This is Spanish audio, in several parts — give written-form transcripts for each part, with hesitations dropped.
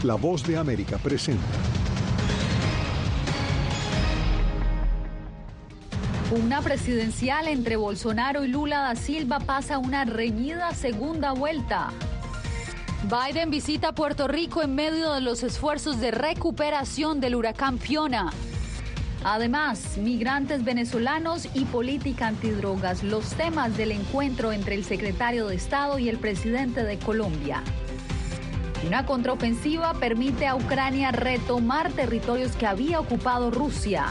La Voz de América presenta. Una presidencial entre Bolsonaro y Lula da Silva pasa una reñida segunda vuelta. Biden visita Puerto Rico en medio de los esfuerzos de recuperación del huracán Fiona. Además, migrantes venezolanos y política antidrogas, los temas del encuentro entre el secretario de Estado y el presidente de Colombia. Una contraofensiva permite a Ucrania retomar territorios que había ocupado Rusia.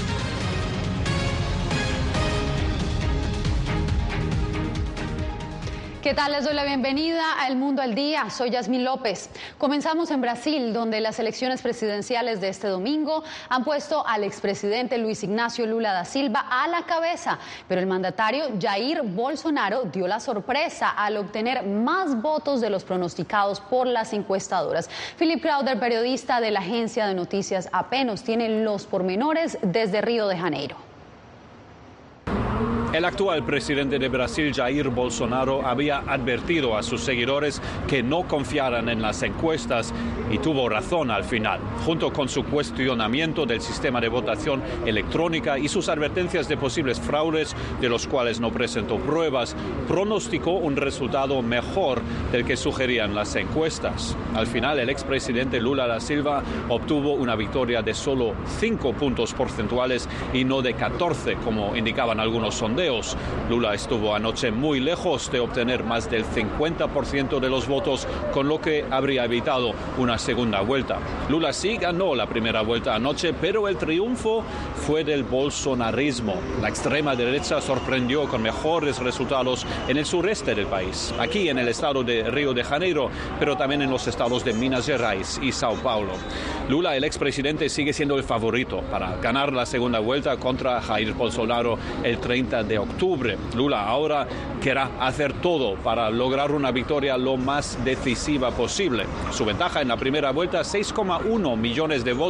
¿Qué tal? Les doy la bienvenida a El Mundo al Día. Soy Yasmín López. Comenzamos en Brasil, donde las elecciones presidenciales de este domingo han puesto al expresidente Luis Ignacio Lula da Silva a la cabeza, pero el mandatario Jair Bolsonaro dio la sorpresa al obtener más votos de los pronosticados por las encuestadoras. Philip Crowder, periodista de la agencia de noticias AP, nos tiene los pormenores desde Río de Janeiro. El actual presidente de Brasil, Jair Bolsonaro, había advertido a sus seguidores que no confiaran en las encuestas y tuvo razón al final. Junto con su cuestionamiento del sistema de votación electrónica y sus advertencias de posibles fraudes, de los cuales no presentó pruebas, pronosticó un resultado mejor del que sugerían las encuestas. Al final, el expresidente Lula da Silva obtuvo una victoria de solo 5 puntos porcentuales y no de 14, como indicaban algunos sondeos. Lula estuvo anoche muy lejos de obtener más del 50% de los votos, con lo que habría evitado una segunda vuelta. Lula sí ganó la primera vuelta anoche, pero el triunfo fue del bolsonarismo. La extrema derecha sorprendió con mejores resultados en el sureste del país, aquí en el estado de Río de Janeiro, pero también en los estados de Minas Gerais y Sao Paulo. Lula, el expresidente, sigue siendo el favorito para ganar la segunda vuelta contra Jair Bolsonaro el 30 de octubre. Lula ahora querrá hacer todo para lograr una victoria lo más decisiva posible. Su ventaja en la primera vuelta, 6,1 millones de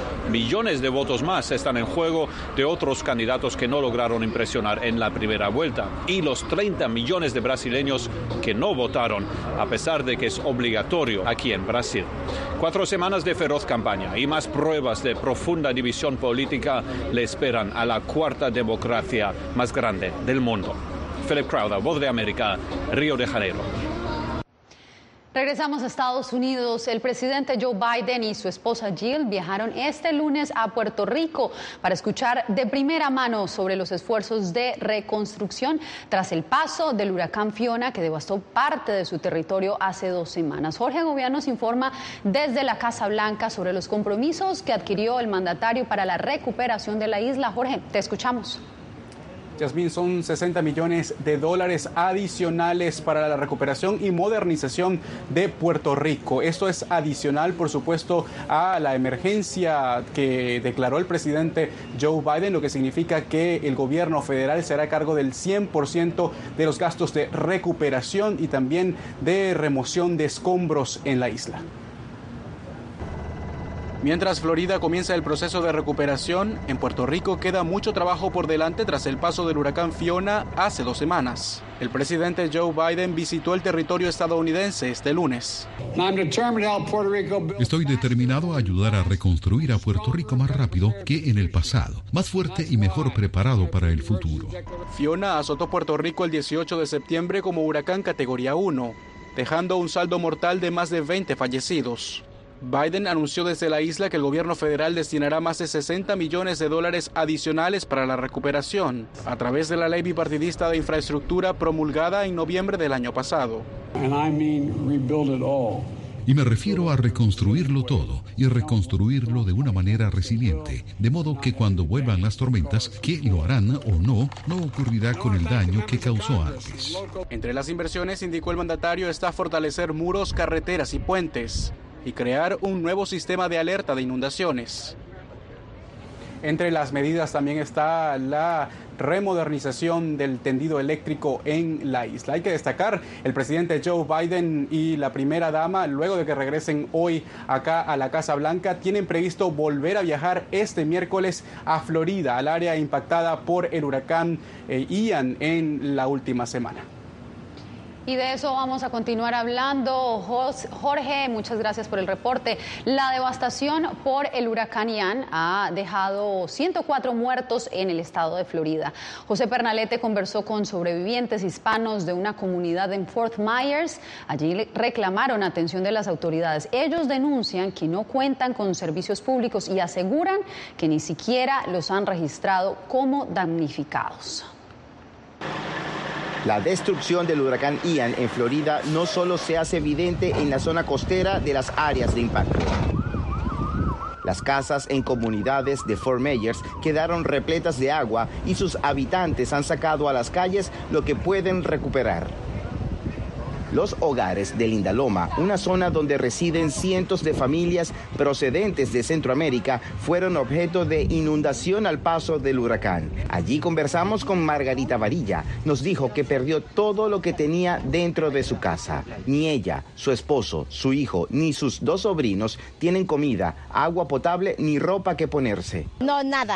votos más están en juego de otros candidatos que no lograron impresionar en la primera vuelta, y los 30 millones de brasileños que no votaron, a pesar de que es obligatorio aquí en Brasil. 4 semanas de feroz campaña y más pruebas de profunda división política le esperan a la cuarta democracia más grande del mundo. Philip Crowder, Voz de América, Río de Janeiro. Regresamos a Estados Unidos. El presidente Joe Biden y su esposa Jill viajaron este lunes a Puerto Rico para escuchar de primera mano sobre los esfuerzos de reconstrucción tras el paso del huracán Fiona, que devastó parte de su territorio hace 2 semanas. Jorge Agobián nos informa desde la Casa Blanca sobre los compromisos que adquirió el mandatario para la recuperación de la isla. Jorge, te escuchamos. Yasmín, son $60 millones adicionales para la recuperación y modernización de Puerto Rico. Esto es adicional, por supuesto, a la emergencia que declaró el presidente Joe Biden, lo que significa que el gobierno federal será a cargo del 100% de los gastos de recuperación y también de remoción de escombros en la isla. Mientras Florida comienza el proceso de recuperación, en Puerto Rico queda mucho trabajo por delante tras el paso del huracán Fiona hace 2 semanas. El presidente Joe Biden visitó el territorio estadounidense este lunes. Estoy determinado a ayudar a reconstruir a Puerto Rico más rápido que en el pasado, más fuerte y mejor preparado para el futuro. Fiona azotó Puerto Rico el 18 de septiembre como huracán categoría 1, dejando un saldo mortal de más de 20 fallecidos. Biden anunció desde la isla que el gobierno federal destinará más de $60 millones adicionales para la recuperación, a través de la ley bipartidista de infraestructura promulgada en noviembre del año pasado. Y me refiero a reconstruirlo todo y reconstruirlo de una manera resiliente, de modo que cuando vuelvan las tormentas, que lo harán o no ocurrirá con el daño que causó antes. Entre las inversiones, indicó el mandatario, está fortalecer muros, carreteras y puentes y crear un nuevo sistema de alerta de inundaciones. Entre las medidas también está la remodernización del tendido eléctrico en la isla. Hay que destacar, el presidente Joe Biden y la primera dama, luego de que regresen hoy acá a la Casa Blanca, tienen previsto volver a viajar este miércoles a Florida, al área impactada por el huracán Ian en la última semana. Y de eso vamos a continuar hablando. Jorge, muchas gracias por el reporte. La devastación por el huracán Ian ha dejado 104 muertos en el estado de Florida. José Pernalete conversó con sobrevivientes hispanos de una comunidad en Fort Myers. Allí reclamaron atención de las autoridades. Ellos denuncian que no cuentan con servicios públicos y aseguran que ni siquiera los han registrado como damnificados. La destrucción del huracán Ian en Florida no solo se hace evidente en la zona costera de las áreas de impacto. Las casas en comunidades de Fort Myers quedaron repletas de agua y sus habitantes han sacado a las calles lo que pueden recuperar. Los hogares de Lindaloma, una zona donde residen cientos de familias procedentes de Centroamérica, fueron objeto de inundación al paso del huracán. Allí conversamos con Margarita Varilla. Nos dijo que perdió todo lo que tenía dentro de su casa. Ni ella, su esposo, su hijo, ni sus 2 sobrinos tienen comida, agua potable ni ropa que ponerse. No, nada.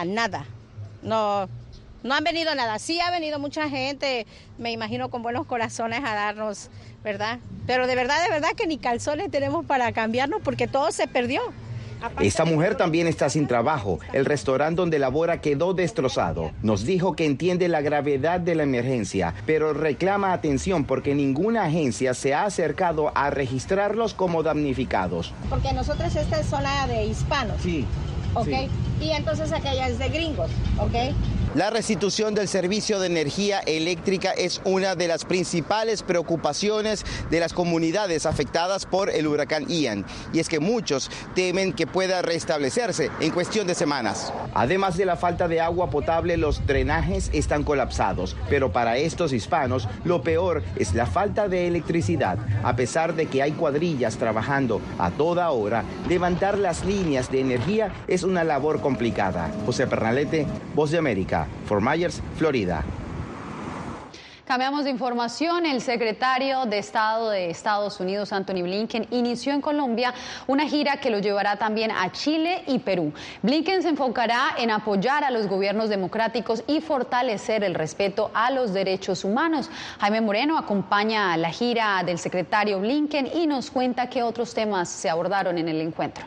No han venido nada. Sí ha venido mucha gente, me imagino con buenos corazones a darnos, ¿verdad? Pero de verdad que ni calzones tenemos para cambiarnos porque todo se perdió. Esta mujer también está sin trabajo. El restaurante donde labora quedó destrozado. Nos dijo que entiende la gravedad de la emergencia, pero reclama atención porque ninguna agencia se ha acercado a registrarlos como damnificados. Porque nosotros esta es zona de hispanos. Sí. ¿Ok? Sí. Y entonces aquella es de gringos, ¿ok? La restitución del servicio de energía eléctrica es una de las principales preocupaciones de las comunidades afectadas por el huracán Ian, y es que muchos temen que pueda restablecerse en cuestión de semanas. Además de la falta de agua potable, los drenajes están colapsados, pero para estos hispanos lo peor es la falta de electricidad. A pesar de que hay cuadrillas trabajando a toda hora, levantar las líneas de energía es una labor complicada. José Pernalete, Voz de América, Fort Myers, Florida. Cambiamos de información. El secretario de Estado de Estados Unidos, Anthony Blinken, inició en Colombia una gira que lo llevará también a Chile y Perú. Blinken se enfocará en apoyar a los gobiernos democráticos y fortalecer el respeto a los derechos humanos. Jaime Moreno acompaña la gira del secretario Blinken y nos cuenta qué otros temas se abordaron en el encuentro.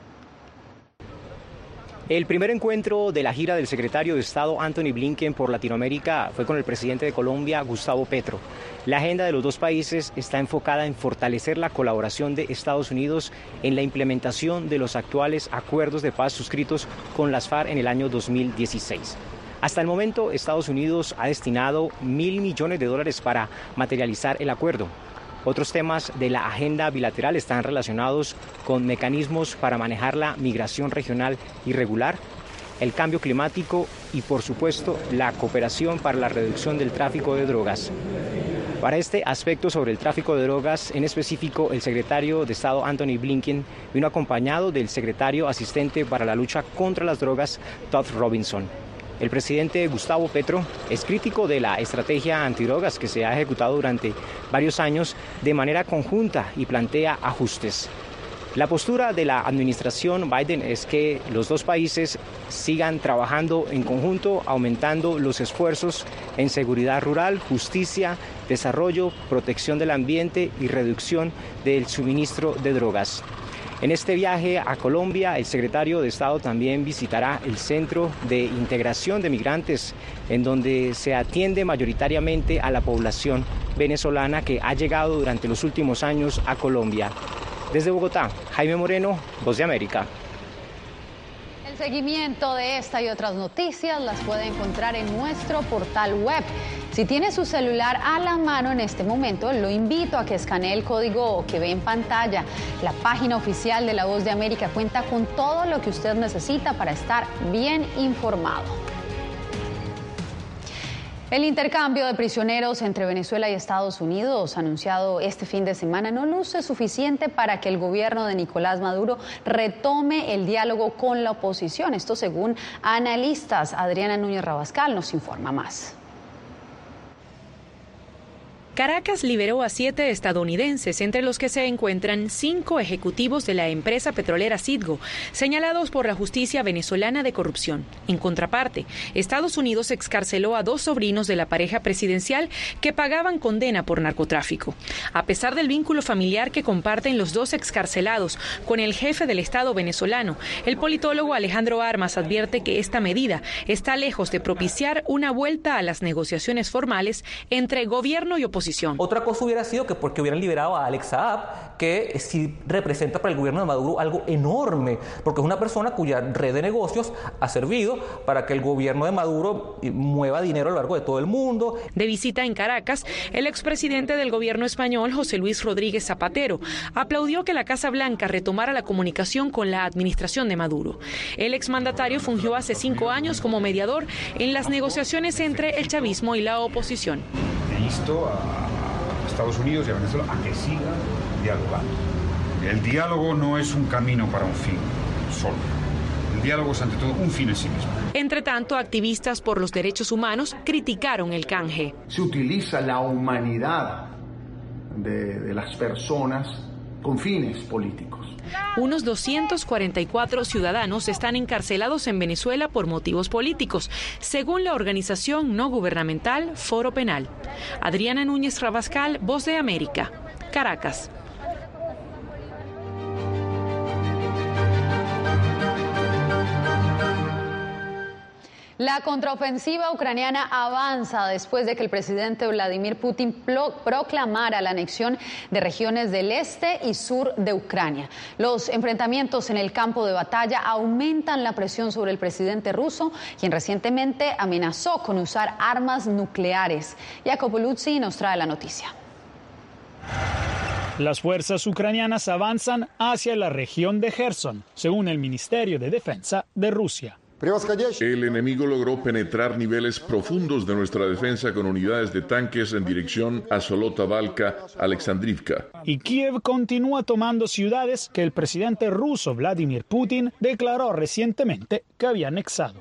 El primer encuentro de la gira del secretario de Estado Anthony Blinken por Latinoamérica fue con el presidente de Colombia, Gustavo Petro. La agenda de los dos países está enfocada en fortalecer la colaboración de Estados Unidos en la implementación de los actuales acuerdos de paz suscritos con las FARC en el año 2016. Hasta el momento, Estados Unidos ha destinado $1.000 millones para materializar el acuerdo. Otros temas de la agenda bilateral están relacionados con mecanismos para manejar la migración regional irregular, el cambio climático y, por supuesto, la cooperación para la reducción del tráfico de drogas. Para este aspecto sobre el tráfico de drogas, en específico, el secretario de Estado Anthony Blinken vino acompañado del secretario asistente para la lucha contra las drogas, Todd Robinson. El presidente Gustavo Petro es crítico de la estrategia antidrogas que se ha ejecutado durante varios años de manera conjunta y plantea ajustes. La postura de la administración Biden es que los dos países sigan trabajando en conjunto, aumentando los esfuerzos en seguridad rural, justicia, desarrollo, protección del ambiente y reducción del suministro de drogas. En este viaje a Colombia, el secretario de Estado también visitará el Centro de Integración de Migrantes, en donde se atiende mayoritariamente a la población venezolana que ha llegado durante los últimos años a Colombia. Desde Bogotá, Jaime Moreno, Voz de América. El seguimiento de esta y otras noticias las puede encontrar en nuestro portal web. Si tiene su celular a la mano en este momento, lo invito a que escanee el código que ve en pantalla. La página oficial de La Voz de América cuenta con todo lo que usted necesita para estar bien informado. El intercambio de prisioneros entre Venezuela y Estados Unidos, anunciado este fin de semana, no luce suficiente para que el gobierno de Nicolás Maduro retome el diálogo con la oposición. Esto según analistas. Adriana Núñez Rabascal nos informa más. Caracas liberó a 7 estadounidenses, entre los que se encuentran 5 ejecutivos de la empresa petrolera Citgo, señalados por la justicia venezolana de corrupción. En contraparte, Estados Unidos excarceló a 2 sobrinos de la pareja presidencial que pagaban condena por narcotráfico. A pesar del vínculo familiar que comparten los 2 excarcelados con el jefe del Estado venezolano, el politólogo Alejandro Armas advierte que esta medida está lejos de propiciar una vuelta a las negociaciones formales entre gobierno y oposición. Otra cosa hubiera sido que porque hubieran liberado a Alex Saab, que sí representa para el gobierno de Maduro algo enorme, porque es una persona cuya red de negocios ha servido para que el gobierno de Maduro mueva dinero a lo largo de todo el mundo. De visita en Caracas, el expresidente del gobierno español, José Luis Rodríguez Zapatero, aplaudió que la Casa Blanca retomara la comunicación con la administración de Maduro. El exmandatario fungió hace 5 años como mediador en las negociaciones entre el chavismo y la oposición. Insto a Estados Unidos y a Venezuela a que sigan dialogando. El diálogo no es un camino para un fin solo. El diálogo es ante todo un fin en sí mismo. Entre tanto, activistas por los derechos humanos criticaron el canje. Se utiliza la humanidad de las personas con fines políticos. Unos 244 ciudadanos están encarcelados en Venezuela por motivos políticos, según la organización no gubernamental Foro Penal. Adriana Núñez Rabascal, Voz de América, Caracas. La contraofensiva ucraniana avanza después de que el presidente Vladimir Putin proclamara la anexión de regiones del este y sur de Ucrania. Los enfrentamientos en el campo de batalla aumentan la presión sobre el presidente ruso, quien recientemente amenazó con usar armas nucleares. Jacopo Luzzi nos trae la noticia. Las fuerzas ucranianas avanzan hacia la región de Gerson, según el Ministerio de Defensa de Rusia. El enemigo logró penetrar niveles profundos de nuestra defensa con unidades de tanques en dirección a Solotavalka, Alexandrivka. Y Kiev continúa tomando ciudades que el presidente ruso Vladimir Putin declaró recientemente que había anexado.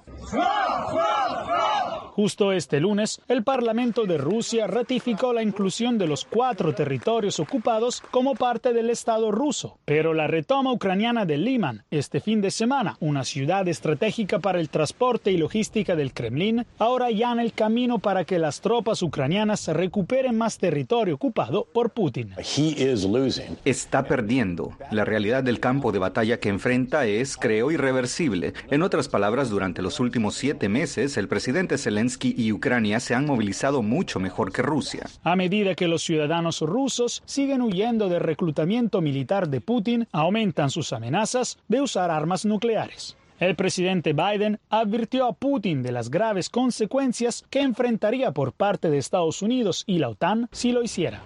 Justo este lunes, el Parlamento de Rusia ratificó la inclusión de los 4 territorios ocupados como parte del Estado ruso. Pero la retoma ucraniana de Liman este fin de semana, una ciudad estratégica para el transporte y logística del Kremlin, ahora allana el camino para que las tropas ucranianas recuperen más territorio ocupado por Putin. Está perdiendo. La realidad del campo de batalla que enfrenta es, creo, irreversible. En otras palabras, durante los últimos 7 meses, el presidente Zelensky y Ucrania se han movilizado mucho mejor que Rusia. A medida que los ciudadanos rusos siguen huyendo del reclutamiento militar de Putin, aumentan sus amenazas de usar armas nucleares. El presidente Biden advirtió a Putin de las graves consecuencias que enfrentaría por parte de Estados Unidos y la OTAN si lo hiciera.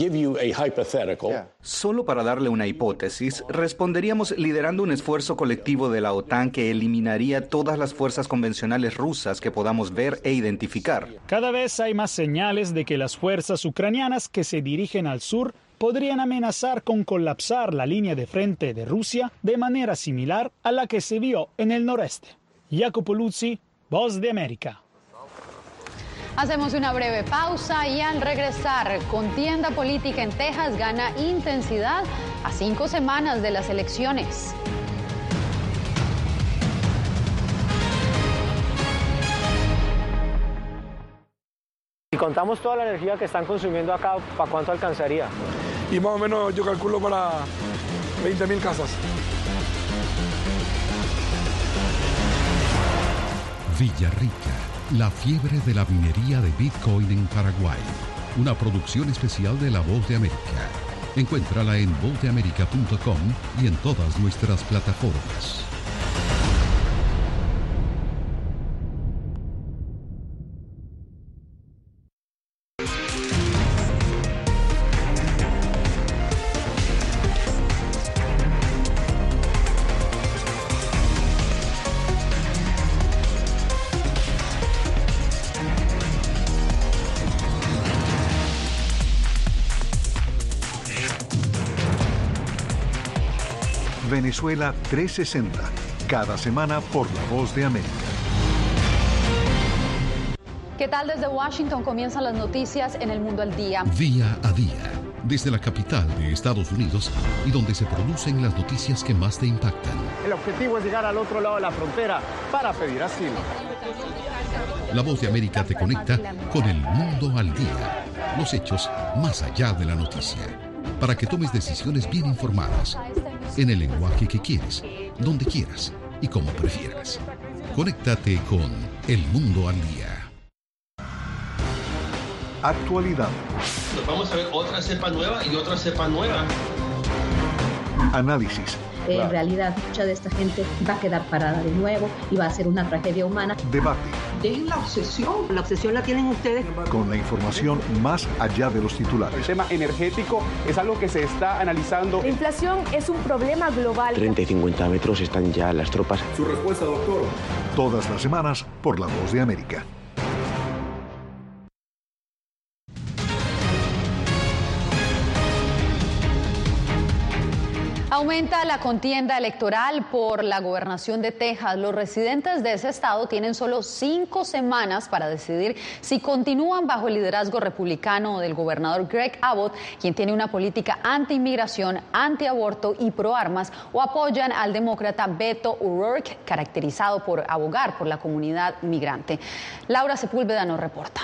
Solo para darle una hipótesis, responderíamos liderando un esfuerzo colectivo de la OTAN que eliminaría todas las fuerzas convencionales rusas que podamos ver e identificar. Cada vez hay más señales de que las fuerzas ucranianas que se dirigen al sur podrían amenazar con colapsar la línea de frente de Rusia de manera similar a la que se vio en el noreste. Jacopo Luzzi, Voz de América. Hacemos una breve pausa y al regresar, contienda política en Texas gana intensidad a 5 semanas de las elecciones. Si contamos toda la energía que están consumiendo acá, ¿para cuánto alcanzaría? Y más o menos yo calculo para 20.000 casas. Villarrica, la fiebre de la minería de Bitcoin en Paraguay. Una producción especial de La Voz de América. Encuéntrala en vozdeamerica.com y en todas nuestras plataformas. Venezuela 360, cada semana por La Voz de América. ¿Qué tal? Desde Washington comienzan las noticias en El Mundo al Día. Día a día, desde la capital de Estados Unidos y donde se producen las noticias que más te impactan. El objetivo es llegar al otro lado de la frontera para pedir asilo. La Voz de América te conecta con El Mundo al Día. Los hechos más allá de la noticia. Para que tomes decisiones bien informadas. En el lenguaje que quieres, donde quieras y como prefieras. Conéctate con El Mundo al Día. Actualidad. Nos vamos a ver otra cepa nueva y otra cepa nueva. Análisis. En realidad, mucha de esta gente va a quedar parada de nuevo y va a ser una tragedia humana. Debate. Dejen la obsesión. La obsesión la tienen ustedes. Con la información más allá de los titulares. El tema energético es algo que se está analizando. La inflación es un problema global. 30 y 50 metros están ya las tropas. Su respuesta, doctor. Todas las semanas por La Voz de América. Aumenta la contienda electoral por la gobernación de Texas. Los residentes de ese estado tienen solo 5 semanas para decidir si continúan bajo el liderazgo republicano del gobernador Greg Abbott, quien tiene una política anti-inmigración, anti-aborto y pro-armas, o apoyan al demócrata Beto O'Rourke, caracterizado por abogar por la comunidad migrante. Laura Sepúlveda nos reporta.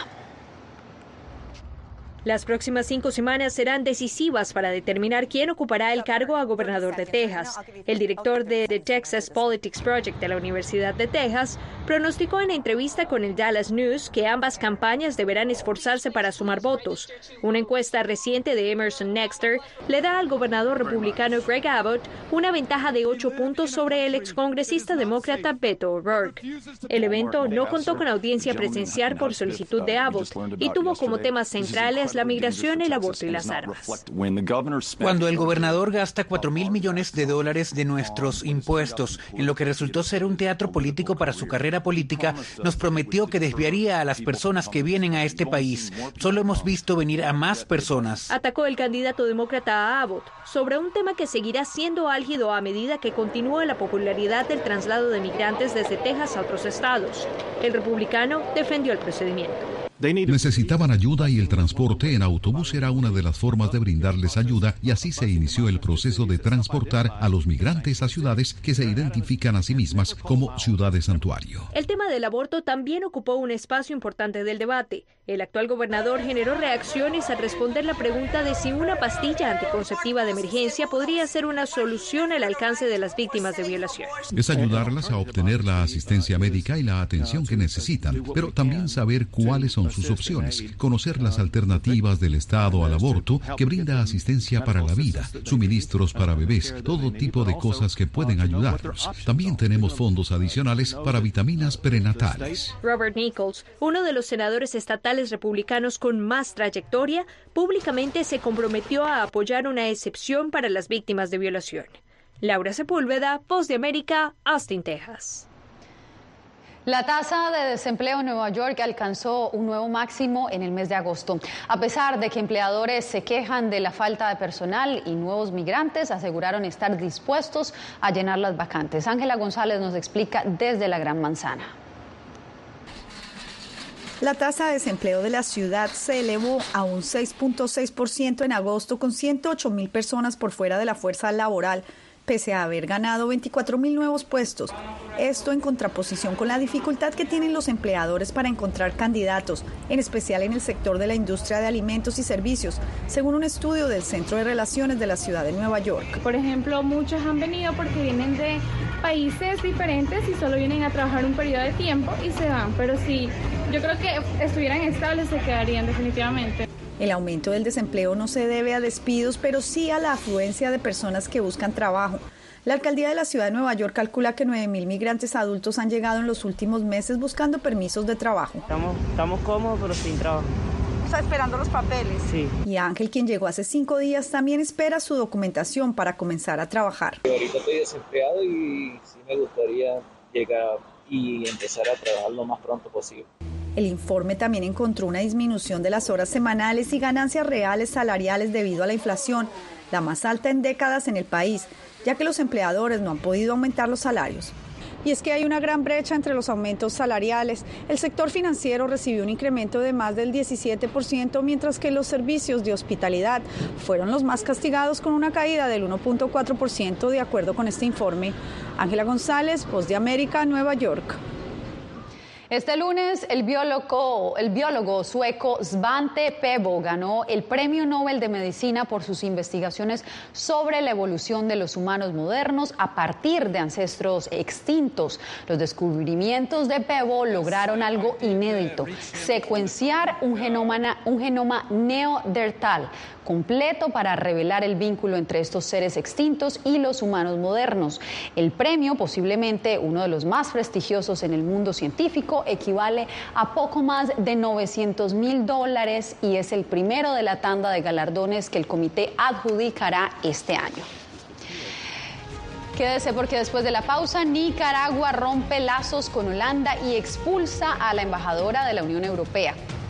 Las próximas 5 semanas serán decisivas para determinar quién ocupará el cargo a gobernador de Texas. El director de The Texas Politics Project de la Universidad de Texas pronosticó en entrevista con el Dallas News que ambas campañas deberán esforzarse para sumar votos. Una encuesta reciente de Emerson Nexter le da al gobernador republicano Greg Abbott una ventaja de 8 puntos sobre el excongresista demócrata Beto O'Rourke. El evento no contó con audiencia presencial por solicitud de Abbott y tuvo como temas centrales la migración, el aborto y las armas. Cuando el gobernador gasta $4,000 millones de nuestros impuestos en lo que resultó ser un teatro político para su carrera política, nos prometió que desviaría a las personas que vienen a este país. Solo hemos visto venir a más personas. Atacó el candidato demócrata a Abbott sobre un tema que seguirá siendo álgido a medida que continúa la popularidad del traslado de migrantes desde Texas a otros estados. El republicano defendió el procedimiento. Necesitaban ayuda y el transporte en autobús era una de las formas de brindarles ayuda, y así se inició el proceso de transportar a los migrantes a ciudades que se identifican a sí mismas como ciudades santuario. El tema del aborto también ocupó un espacio importante del debate. El actual gobernador generó reacciones al responder la pregunta de si una pastilla anticonceptiva de emergencia podría ser una solución al alcance de las víctimas de violación. Es ayudarlas a obtener la asistencia médica y la atención que necesitan, pero también saber cuáles son sus opciones, conocer las alternativas del Estado al aborto, que brinda asistencia para la vida, suministros para bebés, todo tipo de cosas que pueden ayudarlos. También tenemos fondos adicionales para vitaminas prenatales. Robert Nichols, uno de los senadores estatales republicanos con más trayectoria, públicamente se comprometió a apoyar una excepción para las víctimas de violación. Laura Sepúlveda, Voz de América, Austin, Texas. La tasa de desempleo en Nueva York alcanzó un nuevo máximo en el mes de agosto. A pesar de que empleadores se quejan de la falta de personal y nuevos migrantes aseguraron estar dispuestos a llenar las vacantes. Ángela González nos explica desde la Gran Manzana. La tasa de desempleo de la ciudad se elevó a un 6.6% en agosto, con 108,000 personas por fuera de la fuerza laboral, pese a haber ganado 24,000 nuevos puestos. Esto en contraposición con la dificultad que tienen los empleadores para encontrar candidatos, en especial en el sector de la industria de alimentos y servicios, según un estudio del Centro de Relaciones de la Ciudad de Nueva York. Por ejemplo, muchos han venido porque vienen de países diferentes y solo vienen a trabajar un periodo de tiempo y se van, pero si yo creo que estuvieran estables se quedarían definitivamente. El aumento del desempleo no se debe a despidos, pero sí a la afluencia de personas que buscan trabajo. La alcaldía de la ciudad de Nueva York calcula que 9,000 migrantes adultos han llegado en los últimos meses buscando permisos de trabajo. Estamos cómodos, pero sin trabajo. ¿Está esperando los papeles? Sí. Y Ángel, quien llegó hace 5 días, también espera su documentación para comenzar a trabajar. Ahorita estoy desempleado y sí me gustaría llegar y empezar a trabajar lo más pronto posible. El informe también encontró una disminución de las horas semanales y ganancias reales salariales debido a la inflación, la más alta en décadas en el país, ya que los empleadores no han podido aumentar los salarios. Y es que hay una gran brecha entre los aumentos salariales. El sector financiero recibió un incremento de más del 17%, mientras que los servicios de hospitalidad fueron los más castigados con una caída del 1.4%, de acuerdo con este informe. Ángela González, Voz de América, Nueva York. Este lunes, el biólogo sueco Svante Pääbo ganó el Premio Nobel de Medicina por sus investigaciones sobre la evolución de los humanos modernos a partir de ancestros extintos. Los descubrimientos de Pääbo lograron algo inédito: secuenciar un genoma neandertal completo para revelar el vínculo entre estos seres extintos y los humanos modernos. El premio, posiblemente uno de los más prestigiosos en el mundo científico, equivale a poco más de $900,000 y es el primero de la tanda de galardones que el comité adjudicará este año. Quédese porque después de la pausa, Nicaragua rompe lazos con Holanda y expulsa a la embajadora de la Unión Europea.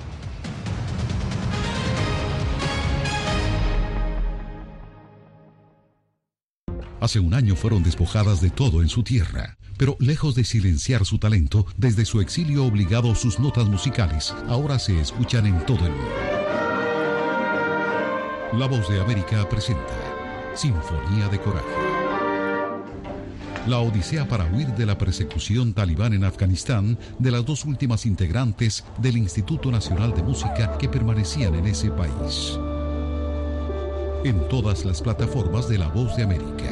Hace un año fueron despojadas de todo en su tierra, pero lejos de silenciar su talento, desde su exilio obligado sus notas musicales ahora se escuchan en todo el mundo. La Voz de América presenta Sinfonía de Coraje. La odisea para huir de la persecución talibán en Afganistán de las dos últimas integrantes del Instituto Nacional de Música que permanecían en ese país. En todas las plataformas de La Voz de América.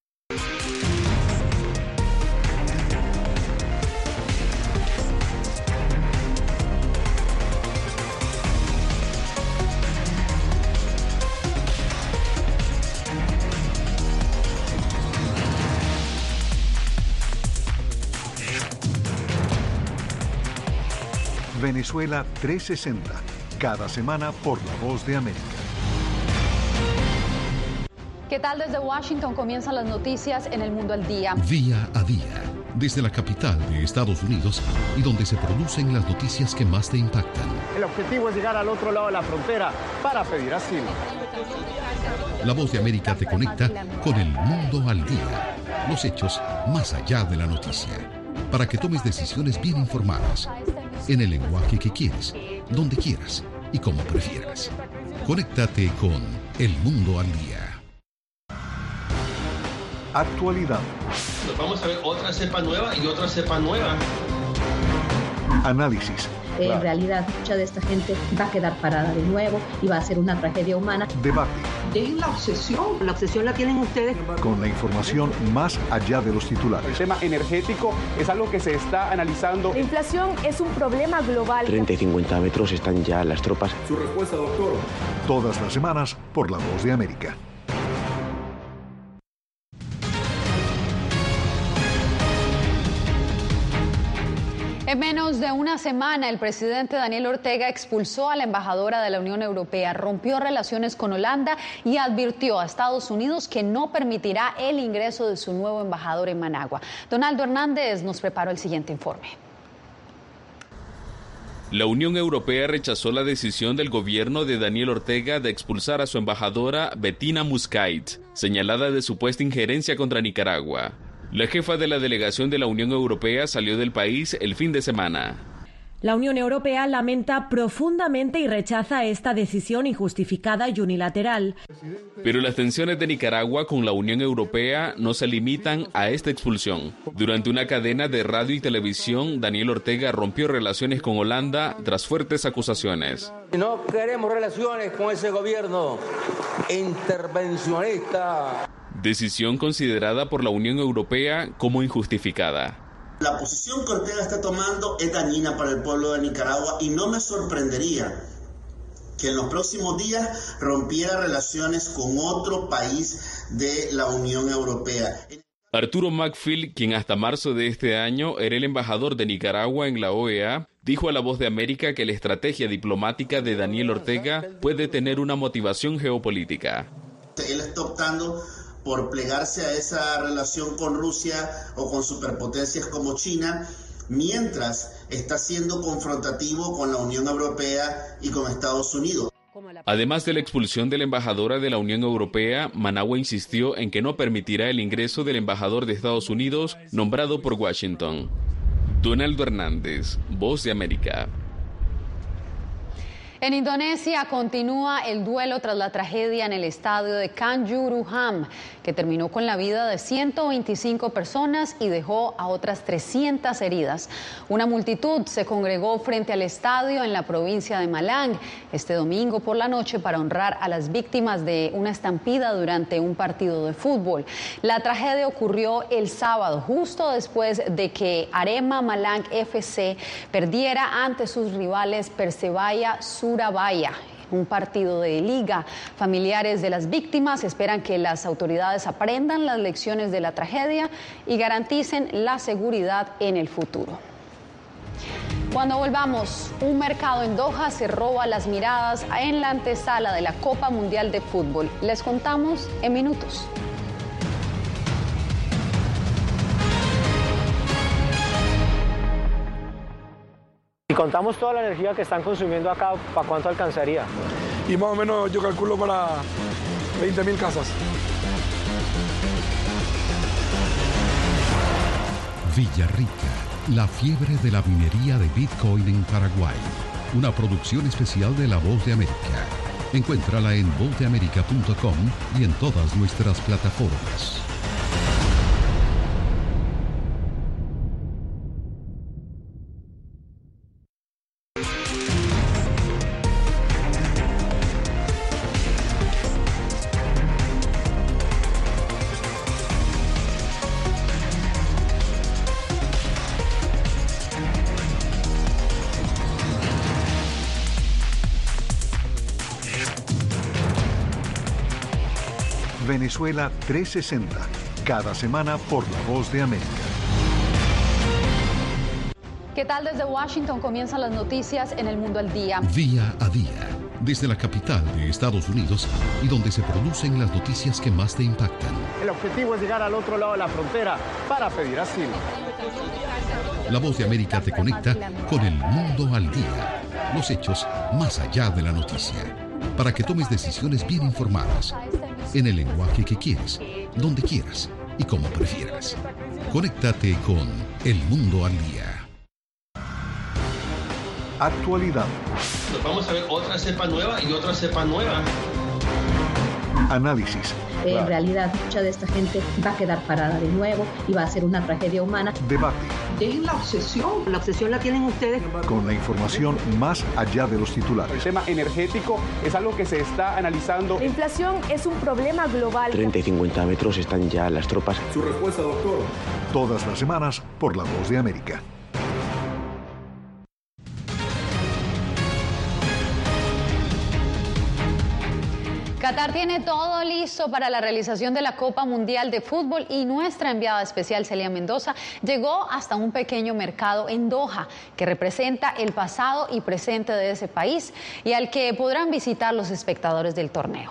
Venezuela 360, cada semana por La Voz de América. ¿Qué tal? Desde Washington comienzan las noticias en El Mundo al Día. Día a día, desde la capital de Estados Unidos y donde se producen las noticias que más te impactan. El objetivo es llegar al otro lado de la frontera para pedir asilo. La Voz de América te conecta con El Mundo al Día. Los hechos más allá de la noticia. Para que tomes decisiones bien informadas. En el lenguaje que quieres, donde quieras y como prefieras. Conéctate con El Mundo al Día. Actualidad. Nos vamos a ver otra cepa nueva y otra cepa nueva. Análisis. En realidad, mucha de esta gente va a quedar parada de nuevo y va a ser una tragedia humana. Debate. Dejen la obsesión. La obsesión la tienen ustedes. Con la información más allá de los titulares. El tema energético es algo que se está analizando. La inflación es un problema global. 30 y 50 metros están ya las tropas. Su respuesta, doctor. Todas las semanas por La Voz de América. En menos de una semana, el presidente Daniel Ortega expulsó a la embajadora de la Unión Europea, rompió relaciones con Holanda y advirtió a Estados Unidos que no permitirá el ingreso de su nuevo embajador en Managua. Donaldo Hernández nos preparó el siguiente informe. La Unión Europea rechazó la decisión del gobierno de Daniel Ortega de expulsar a su embajadora Bettina Muscait, señalada de supuesta injerencia contra Nicaragua. La jefa de la delegación de la Unión Europea salió del país el fin de semana. La Unión Europea lamenta profundamente y rechaza esta decisión injustificada y unilateral. Pero las tensiones de Nicaragua con la Unión Europea no se limitan a esta expulsión. Durante una cadena de radio y televisión, Daniel Ortega rompió relaciones con Holanda tras fuertes acusaciones. No queremos relaciones con ese gobierno intervencionista. Decisión considerada por la Unión Europea como injustificada. La posición que Ortega está tomando es dañina para el pueblo de Nicaragua y no me sorprendería que en los próximos días rompiera relaciones con otro país de la Unión Europea. Arturo Macfield, quien hasta marzo de este año era el embajador de Nicaragua en la OEA, dijo a La Voz de América que la estrategia diplomática de Daniel Ortega puede tener una motivación geopolítica. Él está optando por plegarse a esa relación con Rusia o con superpotencias como China, mientras está siendo confrontativo con la Unión Europea y con Estados Unidos. Además de la expulsión de la embajadora de la Unión Europea, Managua insistió en que no permitirá el ingreso del embajador de Estados Unidos nombrado por Washington. Donaldo Hernández, Voz de América. En Indonesia continúa el duelo tras la tragedia en el estadio de Kanjuruhan, que terminó con la vida de 125 personas y dejó a otras 300 heridas. Una multitud se congregó frente al estadio en la provincia de Malang este domingo por la noche para honrar a las víctimas de una estampida durante un partido de fútbol. La tragedia ocurrió el sábado, justo después de que Arema Malang FC perdiera ante sus rivales Persebaya Surabaya, un partido de liga. Familiares de las víctimas esperan que las autoridades aprendan las lecciones de la tragedia y garanticen la seguridad en el futuro. Cuando volvamos, un mercado en Doha se roba las miradas en la antesala de la Copa Mundial de Fútbol. Les contamos en minutos. Si contamos toda la energía que están consumiendo acá, ¿para cuánto alcanzaría? Y más o menos yo calculo para 20.000 casas. Villarrica, la fiebre de la minería de Bitcoin en Paraguay. Una producción especial de La Voz de América. Encuéntrala en vozdeamerica.com y en todas nuestras plataformas. Venezuela 360, cada semana por La Voz de América. ¿Qué tal? Desde Washington comienzan las noticias en El Mundo al Día. Día a día, desde la capital de Estados Unidos y donde se producen las noticias que más te impactan. El objetivo es llegar al otro lado de la frontera para pedir asilo. La Voz de América te conecta con El Mundo al Día. Los hechos más allá de la noticia. Para que tomes decisiones bien informadas. En el lenguaje que quieres, donde quieras y como prefieras. Conéctate con El Mundo al Día. Actualidad. Nos vamos a ver otra cepa nueva y otra cepa nueva. Análisis. En realidad, mucha de esta gente va a quedar parada de nuevo y va a ser una tragedia humana. Debate. Dejen la obsesión. La obsesión la tienen ustedes. Con la información más allá de los titulares. El tema energético es algo que se está analizando. La inflación es un problema global. 30 y 50 metros están ya las tropas. Su respuesta, doctor. Todas las semanas por La Voz de América. Qatar tiene todo listo para la realización de la Copa Mundial de Fútbol y nuestra enviada especial Celia Mendoza llegó hasta un pequeño mercado en Doha que representa el pasado y presente de ese país y al que podrán visitar los espectadores del torneo.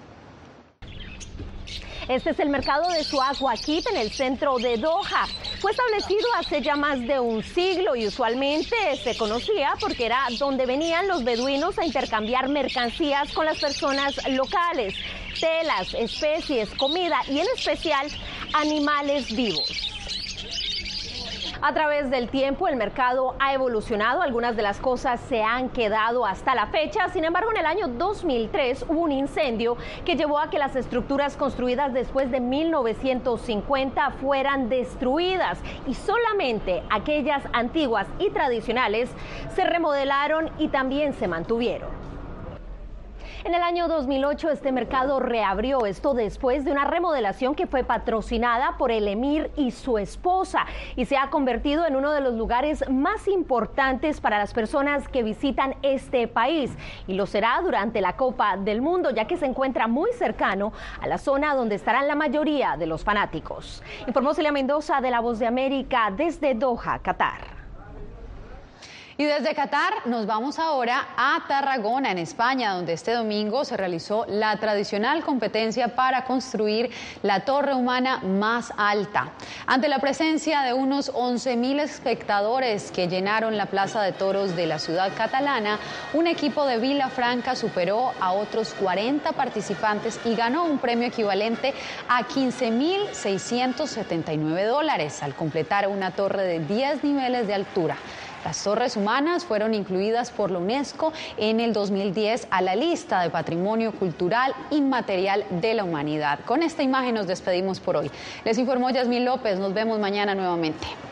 Este es el mercado de Suaq Waqif en el centro de Doha. Fue establecido hace ya más de un siglo y usualmente se conocía porque era donde venían los beduinos a intercambiar mercancías con las personas locales, telas, especies, comida y en especial animales vivos. A través del tiempo el mercado ha evolucionado, algunas de las cosas se han quedado hasta la fecha, sin embargo en el año 2003 hubo un incendio que llevó a que las estructuras construidas después de 1950 fueran destruidas y solamente aquellas antiguas y tradicionales se remodelaron y también se mantuvieron. En el año 2008 este mercado reabrió, esto después de una remodelación que fue patrocinada por el emir y su esposa y se ha convertido en uno de los lugares más importantes para las personas que visitan este país y lo será durante la Copa del Mundo ya que se encuentra muy cercano a la zona donde estarán la mayoría de los fanáticos. Informó Celia Mendoza de La Voz de América desde Doha, Qatar. Y desde Qatar nos vamos ahora a Tarragona, en España, donde este domingo se realizó la tradicional competencia para construir la torre humana más alta. Ante la presencia de unos 11.000 espectadores que llenaron la plaza de toros de la ciudad catalana, un equipo de Vilafranca superó a otros 40 participantes y ganó un premio equivalente a $15.679 al completar una torre de 10 niveles de altura. Las torres humanas fueron incluidas por la UNESCO en el 2010 a la lista de Patrimonio Cultural Inmaterial de la Humanidad. Con esta imagen nos despedimos por hoy. Les informó Yasmín López. Nos vemos mañana nuevamente.